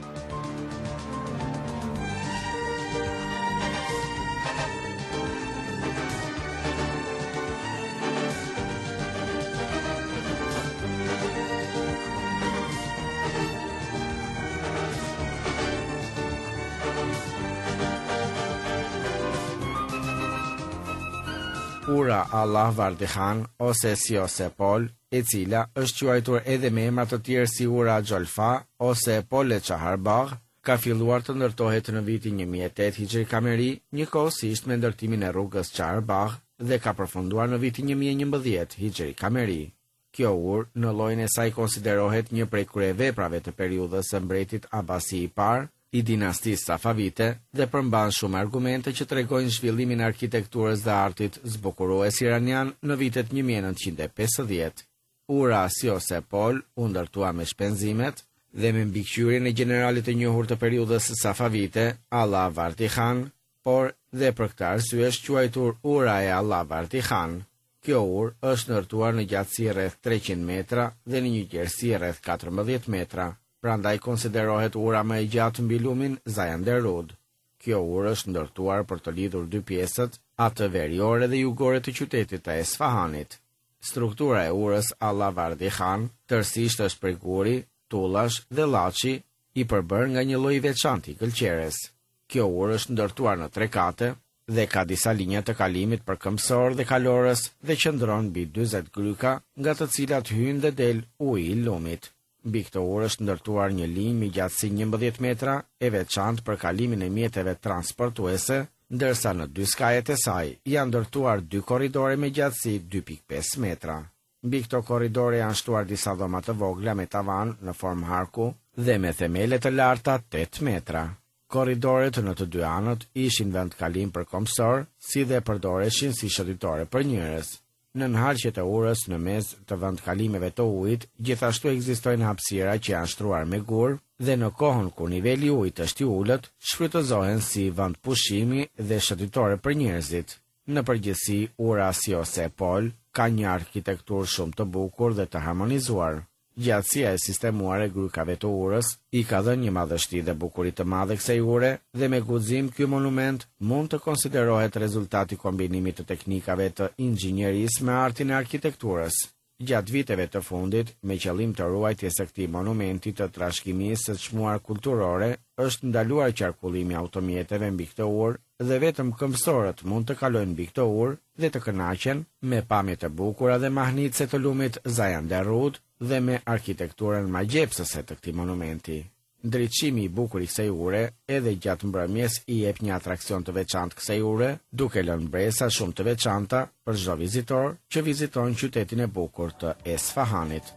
Ura Allah Vardi Khan ose Siosepol, e cila është quajtur edhe me emra të tjerë si ura Xholfa ose Pole Çaharbagh, ka filluar të ndërtohet në vitin një mijë e tetë Hijri Kameri, njëkohësisht me ndërtimin e rrugës Çaharbagh dhe ka përfunduar në vitin një mijë e njëmbëdhjetë Hijri Kameri. Kjo urë në llojin e saj konsiderohet një prej kryeveprave të periudhës së mbretit Abasi i parë i dinastisë Safavite dhe përmban shumë argumente që tregojnë zhvillimin e arkitekturës dhe artit zbukurues iranian në vitet një mijë e nëntëqind e pesëdhjetë. Ura Siosepol u ndërtua me shpenzimet dhe me mbikëqyrjen e generalit të njohur të periudhës Safavite, Allah Vardi Khan, por dhe për këtë arsye është quajtur ura e Allah Vardi Khan. Kjo urë është ndërtuar në gjatësi rreth treqind metra dhe në një gjerësi rreth katërmbëdhjetë metra. Prandaj konsiderohet ura më e gjatë mbi lumin Zayander Rud. Kjo urë është ndërtuar për të lidhur dy pjesët, atë veriore dhe jugore të qytetit të Esfahanit. Struktura e urës Allah Vardi Khan tërësisht është prej guri, tullash dhe llaçi, i përbërë nga një lloj veçantë i këlqeres. Kjo urë është ndërtuar në tre kate dhe ka disa linja të kalimit për këmbësor dhe kalorës dhe qëndron mbi dyzet gryka, nga të cilat hyn dhe del uji i lumit. Mbi këtë urë është ndërtuar një linjë me gjatësi njëmbëdhjetë metra, e veçantë për kalimin e mjeteve transportuese, ndërsa në dy skajet e saj janë ndërtuar dy korridore me gjatësi dy pikë pesë metra. Mbi këto korridore janë shtuar disa dhoma të vogla me tavan në formë harku dhe me themele të larta tetë metra. Korridoret në të dy anët ishin vend kalim për kombësor, si dhe përdoreshin si shëtitore për njerëz. Në nënharqjet e urës në mes të vend kalimeve të ujit, gjithashtu ekzistojnë hapësira që janë shtruar me gur dhe në kohën kur niveli i ujit është i ulët, shfrytëzohen si vend pushimi dhe shëtitore për njerëzit. Në përgjithësi, ura Siosepol ka një arkitekturë shumë të bukur dhe të harmonizuar. Gjatësia e sistemuar e grykave të urës i ka dhënë një madhështi dhe bukuri të madhe kësaj ure dhe me guxim ky monument mund të konsiderohet rezultati i kombinimit të teknikave të inxhinierisë me artin e arkitekturës. Gjatë viteve të fundit, me qëllim të ruajtjes së këtij monumenti të trashëgimisë së çmuar kulturore, është ndaluar qarkullimi i automjeteve mbi këtë urë dhe vetëm këmbësorët mund të kalojnë mbi këtë urë dhe të kënaqen me pamjet e bukura dhe mahnitse të lumit Zayander Rud dhe me arkitekturën magjepsëse të këtij monumenti. Ndriçimi i bukur i kësaj ure edhe gjatë mbrëmjes i jep një atraksion të veçantë kësaj ure, duke lënë bresa shumë të veçanta për çdo vizitor që viziton qytetin e bukur të Esfahanit.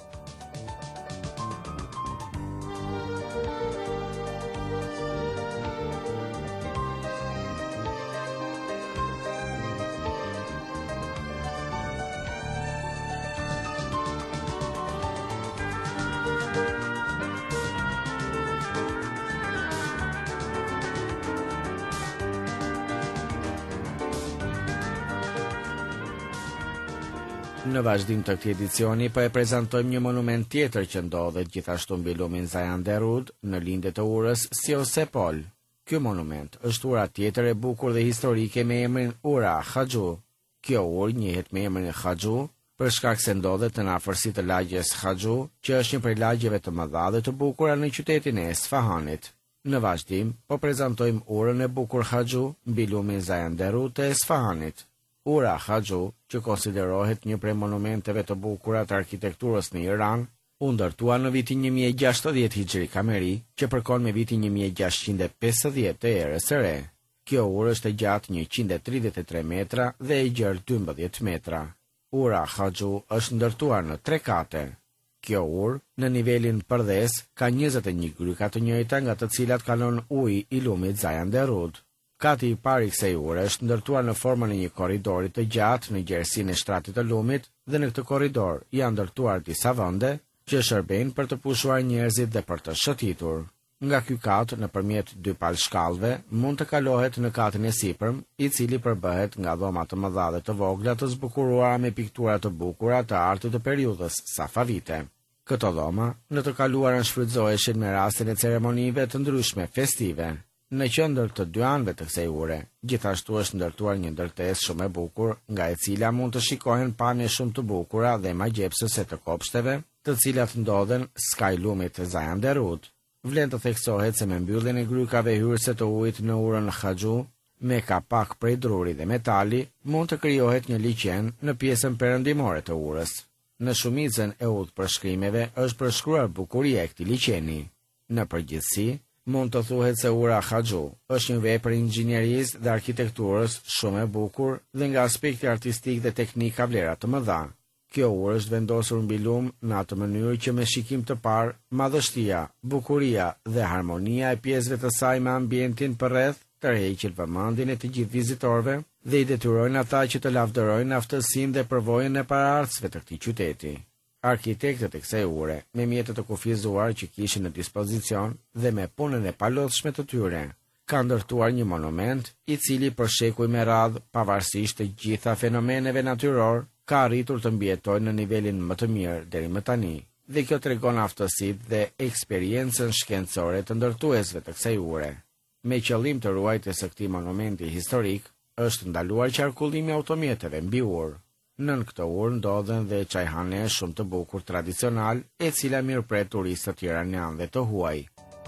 Në vazhdim të këtij edicioni po e prezantojmë një monument tjetër që ndodhet gjithashtu mbi lumin Zayan Derud në lindje të urës Siose Pol. Ky monument është ura tjetër e bukur dhe historike me emrin Ura Haxhu. Kjo urë njihet me emrin e Haxhu për shkak se ndodhet në afërsi të lagjes Haxhu, që është një prej lagjeve të mëdha dhe të bukura në qytetin e Esfahanit. Në vazhdim po prezantojmë urën e bukur Haxhu mbi lumin Zayan Derud të Esfahanit. Ura Haxhu, që konsiderohet një prej monumenteve të bukura të arkitekturës në Iran, u ndërtua në vitin një mijë e gjashtëdhjetë Hijri Kameri, që përkon me vitin një mijë e gjashtëqind e pesëdhjetë të erës së re. Kjo urë është e gjatë njëqind e tridhjetë e tre metra dhe e gjerë dymbëdhjetë metra. Ura Haxhu është ndërtuar në tre kate. Kjo urë, në nivelin përdhes, ka njëzet e një gryka të njëjta nga të cilat kalon uji i lumit Zayan Derud. Kati i parë i kësaj ure është ndërtuar në formën e një korridori të gjatë në gjerësinë e shtratit të lumit dhe në këtë korridor janë ndërtuar disa vende që shërbejnë për të pushuar njerëzit dhe për të shëtitur. Nga ky kat, nëpërmjet dy palshkallëve, mund të kalohet në katin e sipërm, i cili përbëhet nga dhoma të mëdha dhe të vogla të zbukuruara me piktura të bukura të artit të periudhës Safavite. Këto dhoma në të kaluarën shfrytëzoheshin me rastin e ceremonive të ndryshme festive. Në qendër të dy anëve të kësaj ure, gjithashtu është ndërtuar një ndërtesë shumë e bukur, nga e cila mund të shikohen pamje shumë të bukura dhe magjepsëse të kopshteve, të cilat ndodhen skaj lumit të Zayan Derud. Vlen të theksohet se me mbylljen e grykave hyrëse të ujit në urën Haxhu, me kapak prej druri dhe metali, mund të krijohet një liqen në pjesën perëndimore të urës. Në shumicën e udhpërshkrimeve është përshkruar bukuria e këtij liqeni. Në përgjithësi, mund të thuhet se ura Haxhu është një vepër inxhinierisë dhe arkitekturës shumë e bukur dhe nga aspekti artistik dhe teknik ka vlera të mëdha. Kjo urë është vendosur mbi lum në atë mënyrë që me shikim të parë, madhështia, bukuria dhe harmonia e pjesëve të saj me ambientin përreth tërheqin vëmendjen e të gjithë vizitorëve dhe i detyrojnë ata që të lavdërojnë aftësinë dhe përvojën e paraardhësve të këtij qyteti. Arkitektët e kësaj ure, me mjete të kufizuar që kishin në dispozicion dhe me punën e palodhshme të tyre, ka ndërtuar një monument i cili për shekuj me radhë, pavarësisht të gjitha fenomeneve natyror, ka arritur të mbijetojnë në nivelin më të mirë deri më tani, dhe kjo tregon aftësitë dhe eksperiencën shkencore të ndërtuesve të kësaj ure. Me qëllim të ruajtjes së këtij monumenti historik, është ndaluar qarkullimi i automjeteve mbi urë. Nën këtë urë ndodhen dhe çajhane shumë të bukur tradicional, e cila mirëpret turistët iranian dhe të huaj.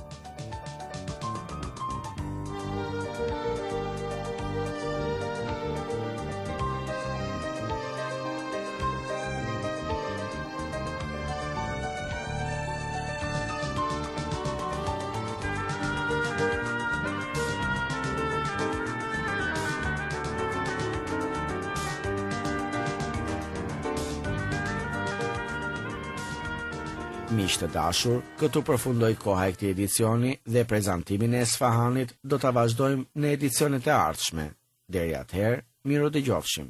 Miq të dashur, këtu përfundoi koha e këtij edicioni dhe prezantimin e Esfahanit do ta vazhdojmë në edicionet e ardhshme. Deri atëherë, miru dëgjofshim.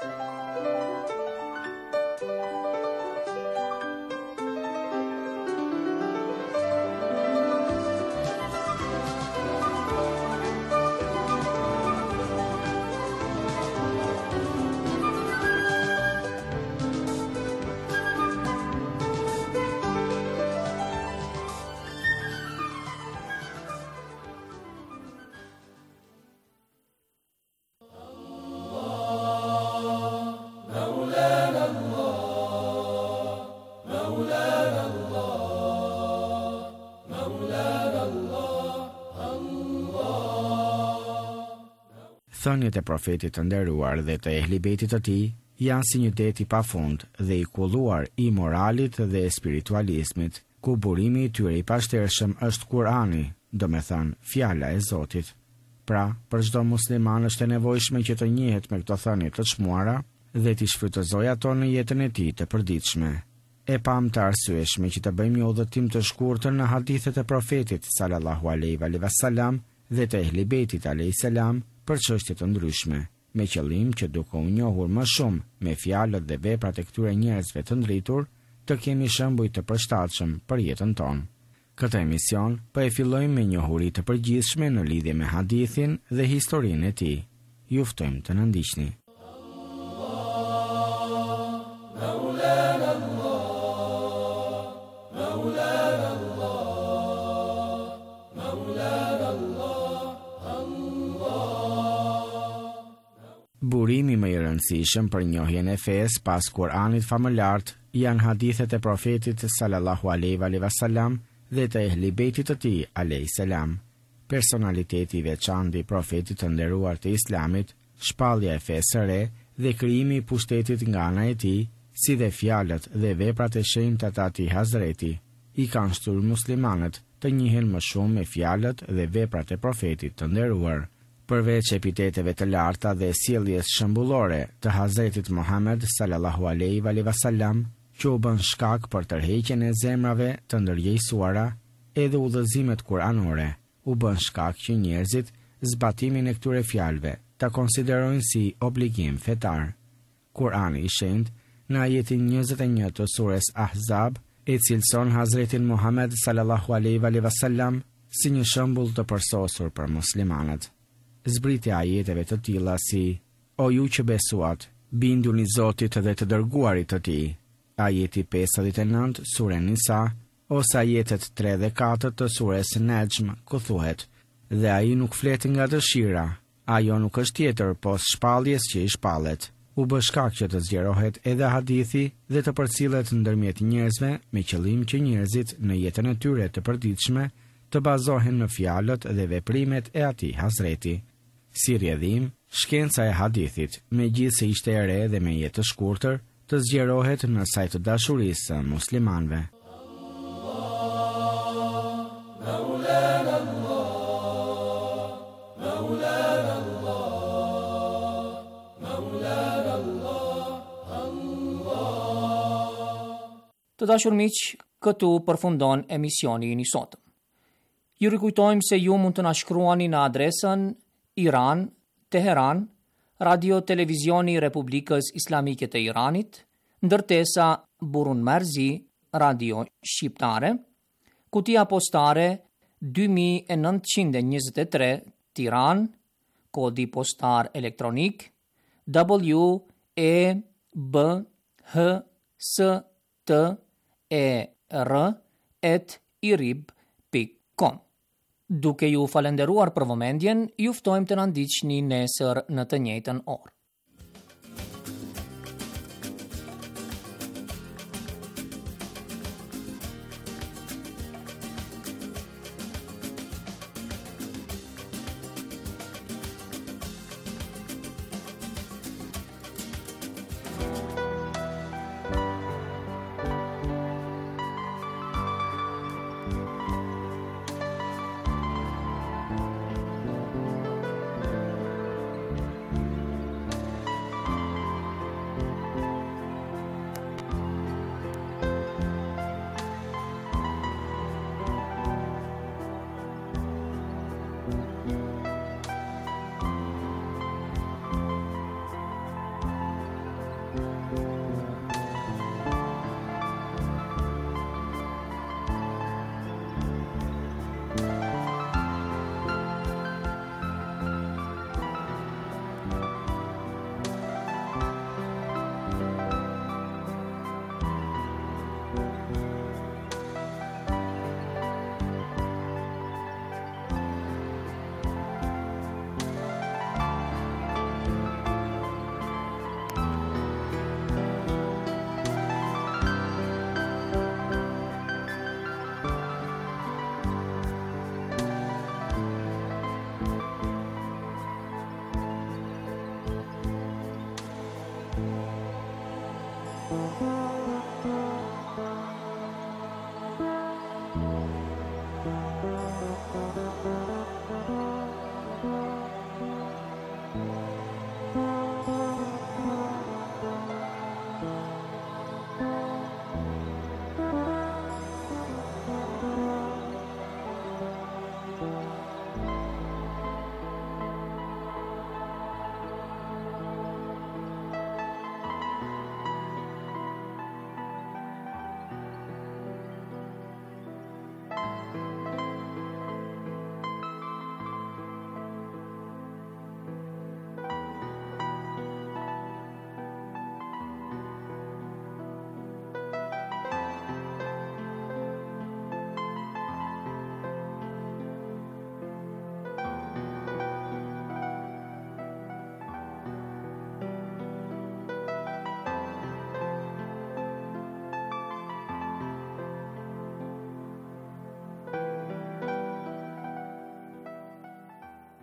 Thënjet e profetit të nderuar dhe të ehlibetit të tij janë si një det i pafund dhe i kulluar i moralit dhe spiritualizmit, ku burimi i tyre i pashtershëm është Kurani, do me thënë fjala e Zotit. Pra, për çdo musliman është e nevojshme që të njihet me këto thënie të çmuara dhe t'i shfrytëzojë ato në jetën e tij të përditshme. E pam të arsyeshme që të bëjmë një udhëtim të shkurtër në hadithet e profetit sallallahu alaihi wasallam dhe të ehlibetit alaihi salam për çështje të ndryshme, me qëllim që duke u njohur më shumë me fjalët dhe veprat e këtyre njerëzve të ndritur, të kemi shembuj të përshtatshëm për jetën tonë. Këtë emision po e fillojmë me njohuri të përgjithshme në lidhje me hadithin dhe historinë e tij. Ju ftojmë të na ndiqni. Burimi më i rëndësishëm për njohjen e fesë pas Kur'anit famëlart janë hadithet e profetit sallallahu alaihi wasallam dhe të ehli bejtit të tij alayhis salam. Personaliteti i veçantë i profetit të nderuar të Islamit, shpallja e fesë së re dhe krijimi i pushtetit nga ana e tij, si dhe fjalët dhe veprat e shenjta të atij Hazreti, i kanë shtyrë muslimanët të njihen më shumë me fjalët dhe veprat e profetit të nderuar. Përveç epiteteve të larta dhe sjelljes shembullore të Hazretit Muhammed sallallahu alaihi wasallam, që u bën shkak për tërheqjen e zemrave të ndërgjegjësuara, edhe udhëzimet kuranore u bën shkak që njerëzit zbatimin e këtyre fjalëve ta konsiderojnë si obligim fetar. Kurani i shenjtë në ajetin njëzet e një të surës Ahzab e cilëson Hazretin Muhammed sallallahu alaihi wasallam si një shembull të përsosur për muslimanët. Zbritja ajeteve të tilla si: O ju që besuat, binduni Zotit dhe të dërguarit të tij. Ajeti pesëdhjetë e nëntë, sure Nisa, ose ajetet tre dhe katër të sures Nejm, ku thuhet: Dhe ai nuk flet nga dëshira, ajo nuk është tjetër pos shpalljes që i shpallet. U bë shkak që të zgjerohet edhe hadithi dhe të përcillet ndërmjet njerëzve me qëllim që njerëzit në jetën e tyre të përditshme të bazohen në fjalët dhe veprimet e atij Hazreti. Si rrjedhim, shkenca e hadithit, megjithse ishte e re dhe me jetë të shkurtër, të zgjerohet në sajt të dashurisë së muslimanëve. Të dashur miq, këtu përfundon emisioni i sotëm. Ju rikujtojmë se ju mund të na shkruani në adresën Iran, Teheran, Radio Televizioni i Republikës Islamike të Iranit, ndërtesa Burun Merzi, Radio Shqiptare, kutia postare dy mijë e nëntëqind e njëzet e tre, Tiranë, kodi postar elektronik W E B H S T E R at irib pikë com. Duke ju falenderuar për vëmendjen, ju ftojmë të na ndiqni nesër në të njëjtën orë.